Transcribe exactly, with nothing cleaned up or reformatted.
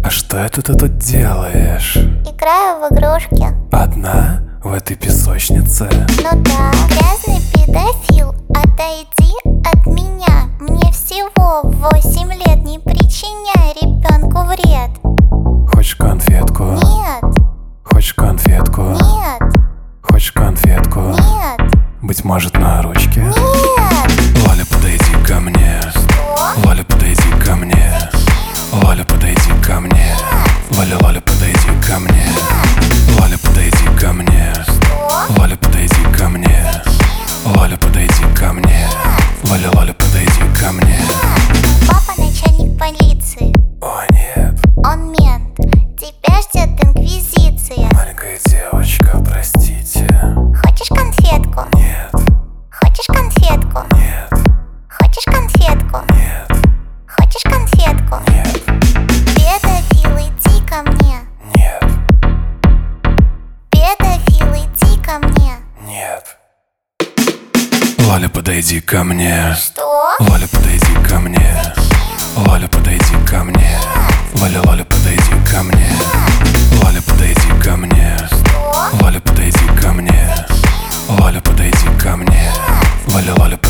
А что это ты тут делаешь? Играю в игрушки. Одна? В этой песочнице? Ну да. Грязный педофил, отойди от меня. Мне всего восемь лет, не причиняй ребенку вред. Хочешь конфетку? Нет, Хочешь конфетку? нет, Хочешь конфетку? нет, Быть может, на ручке? нет. Лоля, подойди ко мне. Что? Лоля, подойди ко мне. Лоля, подойди ко мне. Лоля, Лоля, подойди ко мне. Лоля, подойди ко мне. Что? Лоля, подойди ко мне. Лоля, подойди ко мне. Лоля, Лоля, подойди ко мне. Папа начальник полиции. О нет, Он мент. Тебя ждет инквизиция. маленькая девочка, простите. Хочешь конфетку? Нет, Хочешь конфетку? нет, Хочешь конфетку? нет, Хочешь конфетку? нет, Педофил, иди ко мне. нет, Педофил, иди ко мне. нет. Лоля, подойди ко мне. Что? Лоля, подойди ко мне. Лоля, подойди ко мне. Лоля, Лоля, подойди ко мне. Лоля, подойди ко мне. Что? Лоля, подойди ко мне. Лоля, подойди ко мне. Лоля, Лоля,